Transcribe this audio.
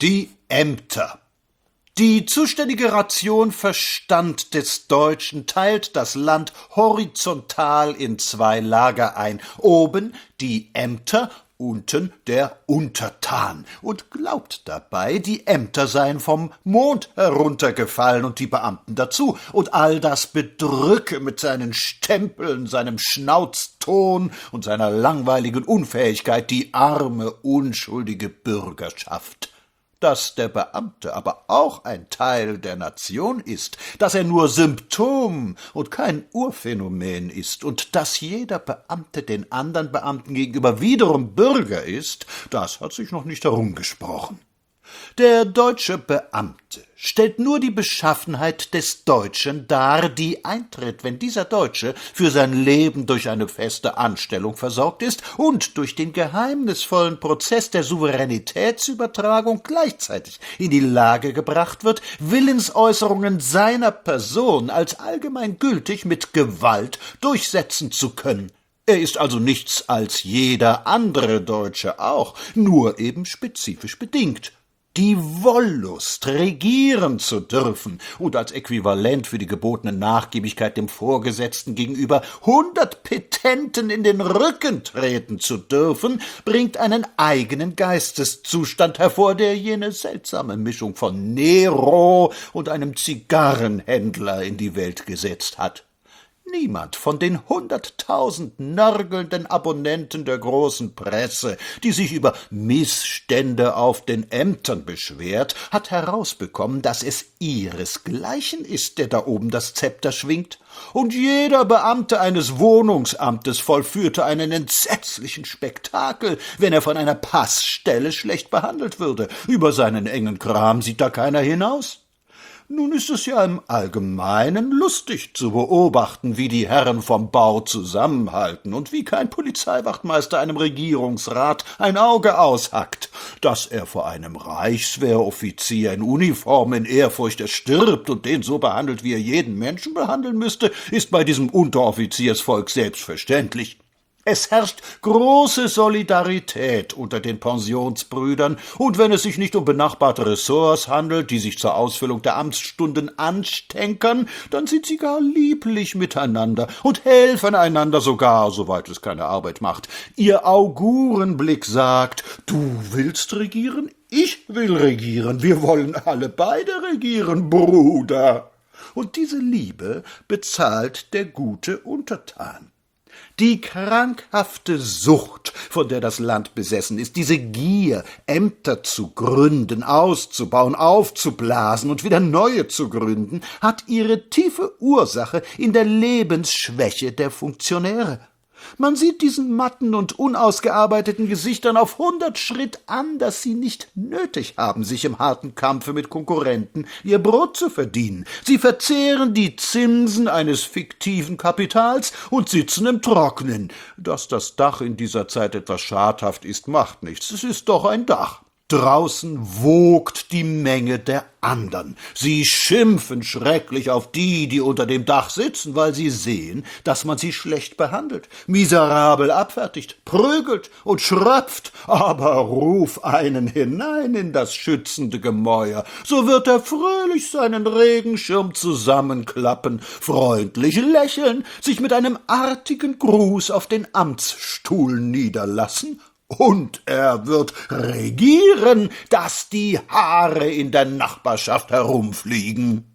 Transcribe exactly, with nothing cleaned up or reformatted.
Die Ämter. Die zuständige Ration Verstand des Deutschen teilt das Land horizontal in zwei Lager ein. Oben die Ämter, unten der Untertan, und glaubt dabei, die Ämter seien vom Mond heruntergefallen und die Beamten dazu, und all das bedrücke mit seinen Stempeln, seinem Schnauzton und seiner langweiligen Unfähigkeit die arme, unschuldige Bürgerschaft. Dass der Beamte aber auch ein Teil der Nation ist, dass er nur Symptom und kein Urphänomen ist und dass jeder Beamte den anderen Beamten gegenüber wiederum Bürger ist, das hat sich noch nicht herumgesprochen. Der deutsche Beamte stellt nur die Beschaffenheit des Deutschen dar, die eintritt, wenn dieser Deutsche für sein Leben durch eine feste Anstellung versorgt ist und durch den geheimnisvollen Prozess der Souveränitätsübertragung gleichzeitig in die Lage gebracht wird, Willensäußerungen seiner Person als allgemein gültig mit Gewalt durchsetzen zu können. Er ist also nichts als jeder andere Deutsche auch, nur eben spezifisch bedingt. Die Wollust, regieren zu dürfen und als Äquivalent für die gebotene Nachgiebigkeit dem Vorgesetzten gegenüber hundert Petenten in den Rücken treten zu dürfen, bringt einen eigenen Geisteszustand hervor, der jene seltsame Mischung von Nero und einem Zigarrenhändler in die Welt gesetzt hat. Niemand von den hunderttausend nörgelnden Abonnenten der großen Presse, die sich über Missstände auf den Ämtern beschwert, hat herausbekommen, dass es ihresgleichen ist, der da oben das Zepter schwingt. Und jeder Beamte eines Wohnungsamtes vollführte einen entsetzlichen Spektakel, wenn er von einer Passstelle schlecht behandelt würde. Über seinen engen Kram sieht da keiner hinaus. Nun ist es ja im Allgemeinen lustig zu beobachten, wie die Herren vom Bau zusammenhalten und wie kein Polizeiwachtmeister einem Regierungsrat ein Auge aushackt. Dass er vor einem Reichswehroffizier in Uniform in Ehrfurcht erstirbt und den so behandelt, wie er jeden Menschen behandeln müsste, ist bei diesem Unteroffiziersvolk selbstverständlich. Es herrscht große Solidarität unter den Pensionsbrüdern, und wenn es sich nicht um benachbarte Ressorts handelt, die sich zur Ausfüllung der Amtsstunden anstänkern, dann sind sie gar lieblich miteinander und helfen einander sogar, soweit es keine Arbeit macht. Ihr Augurenblick sagt, du willst regieren, ich will regieren, wir wollen alle beide regieren, Bruder. Und diese Liebe bezahlt der gute Untertan. Die krankhafte Sucht, von der das Land besessen ist, diese Gier, Ämter zu gründen, auszubauen, aufzublasen und wieder neue zu gründen, hat ihre tiefe Ursache in der Lebensschwäche der Funktionäre. Man sieht diesen matten und unausgearbeiteten Gesichtern auf hundert Schritt an, dass sie nicht nötig haben, sich im harten Kampfe mit Konkurrenten ihr Brot zu verdienen. Sie verzehren die Zinsen eines fiktiven Kapitals und sitzen im Trocknen. Dass das Dach in dieser Zeit etwas schadhaft ist, macht nichts. Es ist doch ein Dach. Draußen wogt die Menge der andern. Sie schimpfen schrecklich auf die, die unter dem Dach sitzen, weil sie sehen, dass man sie schlecht behandelt, miserabel abfertigt, prügelt und schröpft. Aber ruf einen hinein in das schützende Gemäuer, so wird er fröhlich seinen Regenschirm zusammenklappen, freundlich lächeln, sich mit einem artigen Gruß auf den Amtsstuhl niederlassen, und er wird regieren, dass die Haare in der Nachbarschaft herumfliegen.